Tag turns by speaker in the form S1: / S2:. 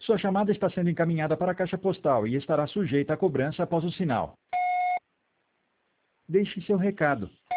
S1: Sua chamada está sendo encaminhada para a caixa postal e estará sujeita a cobrança após o sinal. Deixe seu recado.